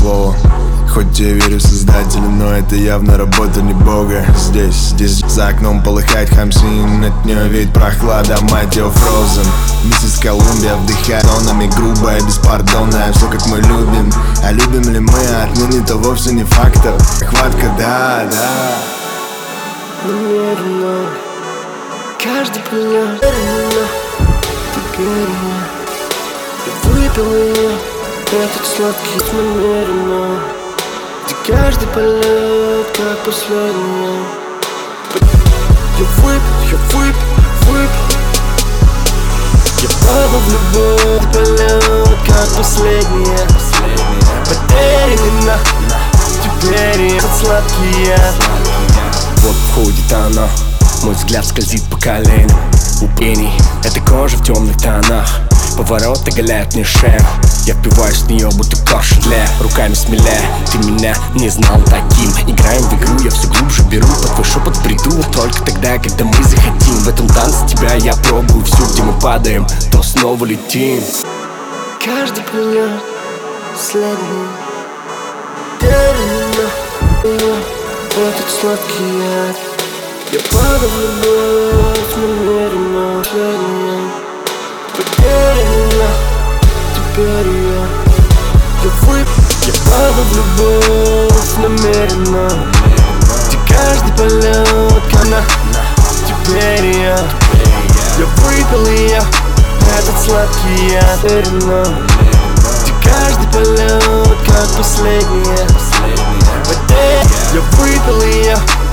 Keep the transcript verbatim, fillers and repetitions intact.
слово. Хоть я верю в создателя, но это явно работа не бога. Здесь, здесь за окном полыхает хамсин, от нее веет прохлада, мать его Frozen. Миссис Колумбия вдыхает тонами, грубая, беспардонная, все как мы любим. А любим ли мы отныне-то вовсе не фактор. Хватка, да, да. Намеренно каждый полет теперь я выпил ее, этот сладкий намеренно, где каждый полет как последний. Я выпил, я выпил, выпил. Я падал в любовь, полет как последний. Потеряна, теперь этот сладкий яд. Вот входит она, мой взгляд скользит по коленям. У пений этой кожи в темных тонах, повороты оголяют мне шею. Я впиваюсь в нее, будто коршун тлея, руками смелее. Ты меня не знал таким. Играем в игру, я все глубже беру, под твой шепот приду только тогда, когда мы захотим. В этом танце тебя я пробую всю, где мы падаем, то снова летим. Каждый полет последний. Теряна этот сладкий яд. Я падал в любовь намеренно, последняя. Потеряна, теперь я Я выпил, я падал в любовь намеренно, где каждый полет она. Теперь я Я выпил ее, этот сладкий яд. Потеряна, где каждый полет как последняя. Я выпил ее,